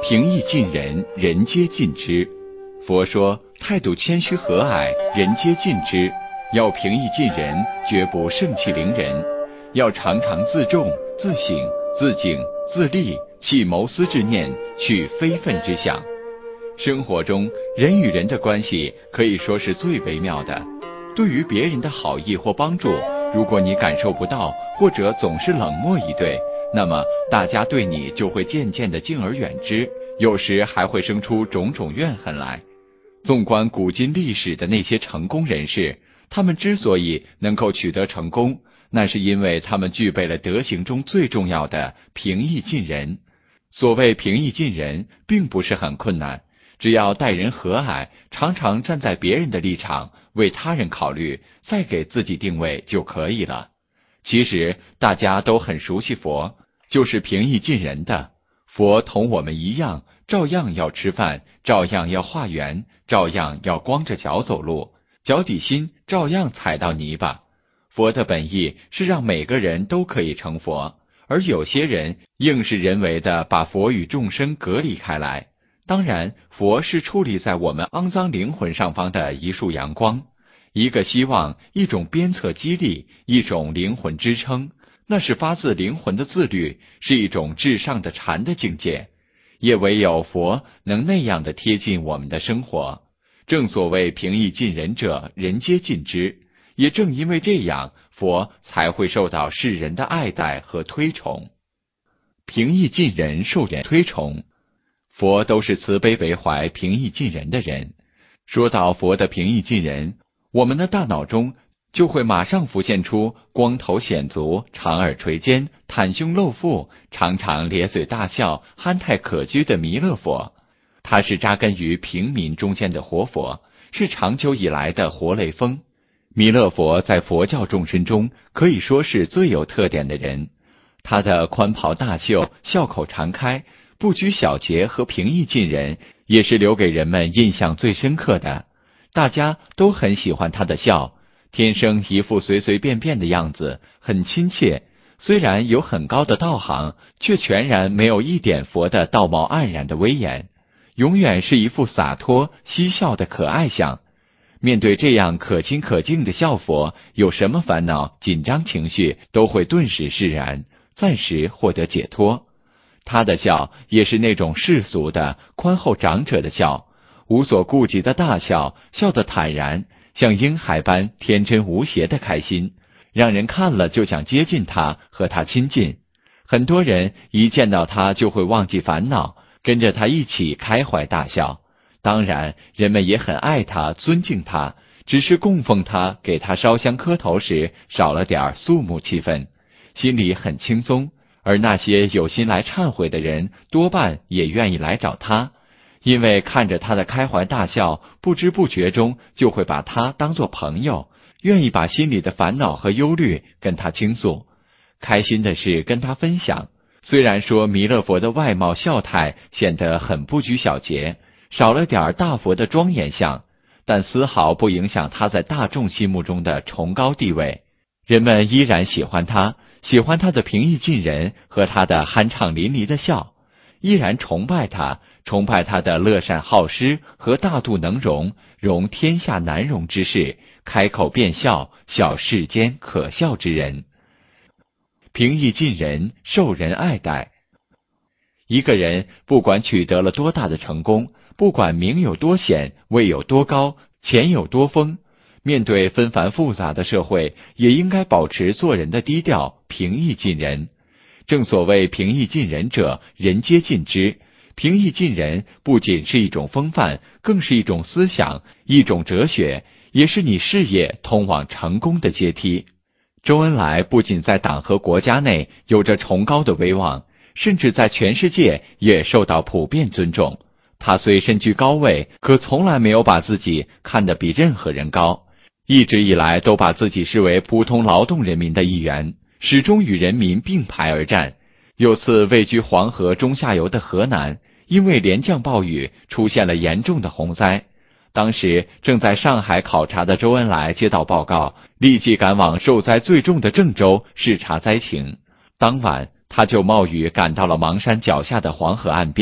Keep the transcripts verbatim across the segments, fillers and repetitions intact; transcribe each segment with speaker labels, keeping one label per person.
Speaker 1: 平易近人，人皆近之。佛说，态度谦虚和蔼，人皆近之。要平易近人，绝不盛气凌人。要常常自重、自省、自警、自立，弃谋私之念，去非分之想。生活中，人与人的关系可以说是最微妙的。对于别人的好意或帮助，如果你感受不到，或者总是冷漠以对，那么大家对你就会渐渐的敬而远之，有时还会生出种种怨恨来。纵观古今历史的那些成功人士，他们之所以能够取得成功，那是因为他们具备了德行中最重要的平易近人。所谓平易近人，并不是很困难，只要待人和蔼，常常站在别人的立场，为他人考虑，再给自己定位就可以了。其实大家都很熟悉佛，就是平易近人的。佛同我们一样，照样要吃饭，照样要化缘，照样要光着脚走路，脚底心照样踩到泥巴。佛的本意是让每个人都可以成佛，而有些人硬是人为的把佛与众生隔离开来。当然，佛是矗立在我们肮脏灵魂上方的一束阳光，一个希望，一种鞭策激励，一种灵魂支撑，那是发自灵魂的自律，是一种至上的禅的境界。也唯有佛能那样的贴近我们的生活。正所谓平易近人者，人皆近之。也正因为这样，佛才会受到世人的爱戴和推崇。平易近人，受人推崇。佛都是慈悲为怀、平易近人的人。说到佛的平易近人，我们的大脑中就会马上浮现出光头显足、长耳垂肩、袒胸露腹、常常咧嘴大笑、憨态可掬的弥勒佛。他是扎根于平民中间的活佛，是长久以来的活雷锋。弥勒佛在佛教众生中可以说是最有特点的人。他的宽袍大袖、笑口常开、不拘小节和平易近人，也是留给人们印象最深刻的。大家都很喜欢他的笑，天生一副随随便便的样子，很亲切。虽然有很高的道行，却全然没有一点佛的道貌岸然的威严，永远是一副洒脱嬉笑的可爱相。面对这样可亲可敬的笑佛，有什么烦恼、紧张情绪都会顿时释然，暂时获得解脱。他的笑也是那种世俗的宽厚长者的笑，无所顾忌的大笑，笑得坦然，像婴孩般天真无邪的开心，让人看了就想接近他，和他亲近。很多人一见到他就会忘记烦恼，跟着他一起开怀大笑。当然，人们也很爱他，尊敬他，只是供奉他，给他烧香磕头时少了点肃穆气氛，心里很轻松。而那些有心来忏悔的人，多半也愿意来找他，因为看着他的开怀大笑，不知不觉中就会把他当作朋友，愿意把心里的烦恼和忧虑跟他倾诉，开心的事跟他分享。虽然说弥勒佛的外貌笑态显得很不拘小节，少了点大佛的庄严相，但丝毫不影响他在大众心目中的崇高地位。人们依然喜欢他，喜欢他的平易近人和他的酣畅淋漓的笑，依然崇拜他，崇拜他的乐善好施和大度能容，容天下难容之事，开口便笑，笑世间可笑之人。平易近人，受人爱戴。一个人不管取得了多大的成功，不管名有多显，位有多高，钱有多丰，面对纷繁复杂的社会，也应该保持做人的低调，平易近人。正所谓平易近人者，人皆近之。平易近人不仅是一种风范，更是一种思想，一种哲学，也是你事业通往成功的阶梯。周恩来不仅在党和国家内有着崇高的威望，甚至在全世界也受到普遍尊重。他虽身居高位，可从来没有把自己看得比任何人高，一直以来都把自己视为普通劳动人民的一员，始终与人民并排而战。有次位居黄河中下游的河南，因为连降暴雨，出现了严重的洪灾。当时正在上海考察的周恩来接到报告，立即赶往受灾最重的郑州视察灾情。当晚他就冒雨赶到了邙山脚下的黄河岸边，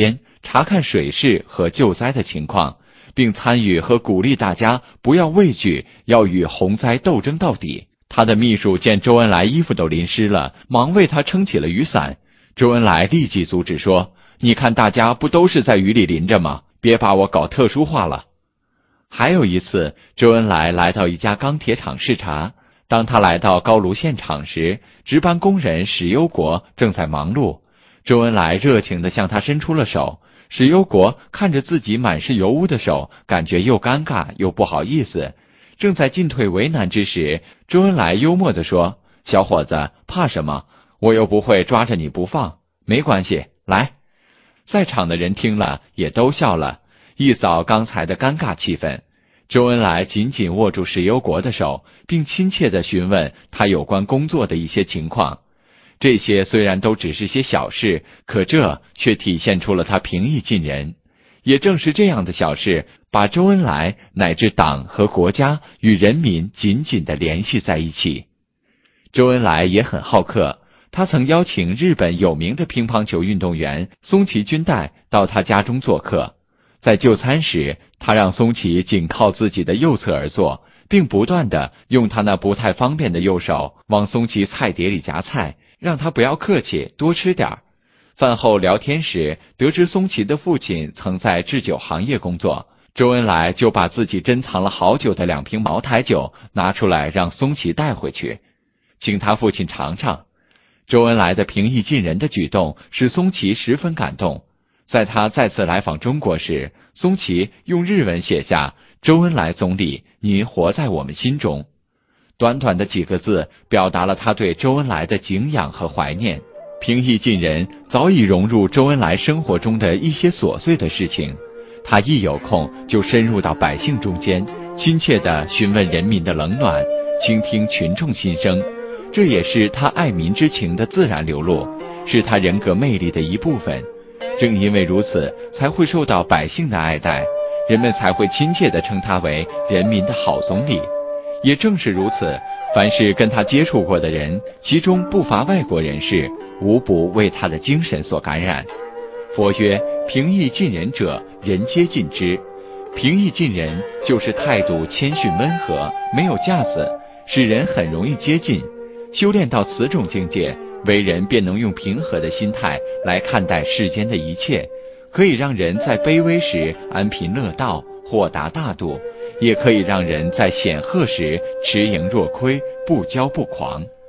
Speaker 1: 查看水势和救灾的情况，并参与和鼓励大家不要畏惧，要与洪灾斗争到底。他的秘书见周恩来衣服都淋湿了，忙为他撑起了雨伞。周恩来立即阻止说：“你看大家不都是在雨里淋着吗？别把我搞特殊化了。”还有一次，周恩来来到一家钢铁厂视察。当他来到高炉现场时，值班工人史攸国正在忙碌。周恩来热情地向他伸出了手。史攸国看着自己满是油污的手，感觉又尴尬又不好意思。正在进退为难之时，周恩来幽默地说：“小伙子，怕什么？我又不会抓着你不放，没关系，来。”在场的人听了也都笑了，一扫刚才的尴尬气氛。周恩来紧紧握住史攸国的手，并亲切地询问他有关工作的一些情况。这些虽然都只是些小事，可这却体现出了他平易近人。也正是这样的小事，把周恩来乃至党和国家与人民紧紧地联系在一起。周恩来也很好客，他曾邀请日本有名的乒乓球运动员松崎君代到他家中做客。在就餐时，他让松崎仅靠自己的右侧而坐，并不断地用他那不太方便的右手往松崎菜碟里夹菜，让他不要客气，多吃点儿。饭后聊天时，得知松崎的父亲曾在制酒行业工作，周恩来就把自己珍藏了好久的两瓶茅台酒拿出来让松崎带回去，请他父亲尝尝。周恩来的平易近人的举动使松崎十分感动。在他再次来访中国时，松崎用日文写下：“周恩来总理，您活在我们心中。”短短的几个字表达了他对周恩来的敬仰和怀念。平易近人早已融入周恩来生活中的一些琐碎的事情，他一有空就深入到百姓中间，亲切地询问人民的冷暖，倾听群众心声。这也是他爱民之情的自然流露，是他人格魅力的一部分。正因为如此，才会受到百姓的爱戴，人们才会亲切地称他为人民的好总理。也正是如此，凡是跟他接触过的人，其中不乏外国人士，无不为他的精神所感染。佛曰：平易近人者，人皆近之。平易近人就是态度谦逊温和，没有架子，使人很容易接近。修炼到此种境界，为人便能用平和的心态来看待世间的一切，可以让人在卑微时安贫乐道，豁达大度，也可以让人在显赫时持盈若亏，不骄不狂。